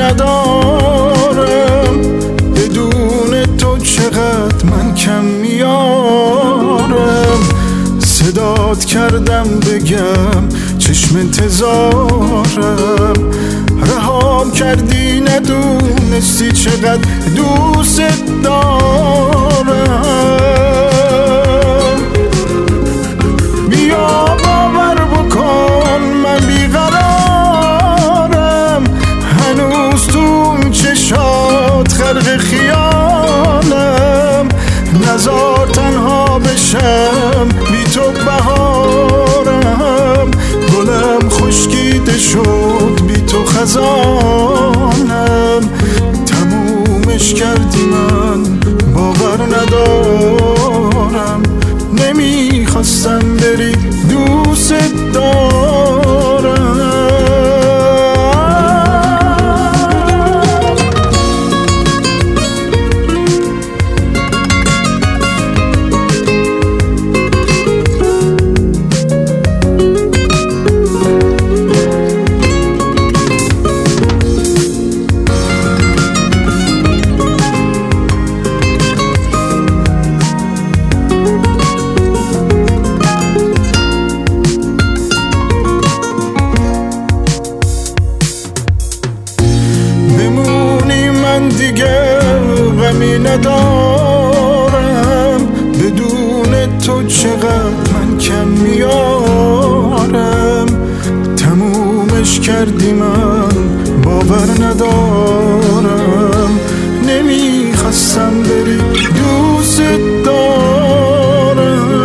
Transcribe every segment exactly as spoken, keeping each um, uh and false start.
ندارم، بدون تو چقدر من کم میارم. صدات کردم بگم چشم انتظارم، رهام کردی ندونستی چقدر دوست دارم. بیا باور بکن من بیقرارم، هنوز تو چشات خرق خیالم. نزار تنها بشم بی تو بهارم، گلم خشکیده شد بی تو خزانم. تمومش کردی من باور ندارم، نمیخواستم بری دوست دارم. دیگه غمی ندارم، بدون تو چقدر من کم میارم. تمومش کردی من باور ندارم، نمیخواستم بری دوست دارم.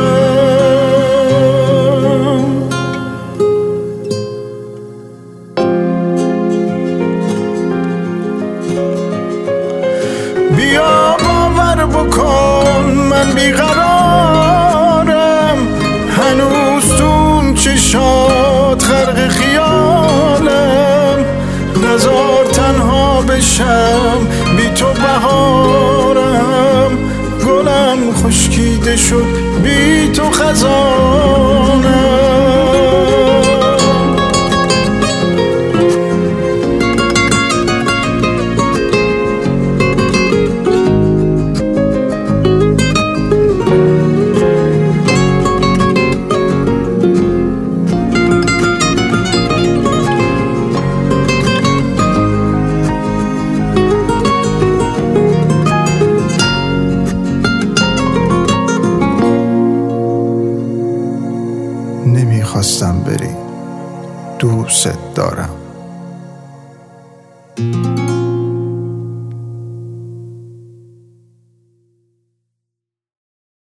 بیا باور بکن من بیقرارم، هنوز تو چشات خرق خیالم. نزار تنها بشم بی تو بهارم، گلم خشکیده شد بی تو خزانم. نمیخواستم بری دوست دارم.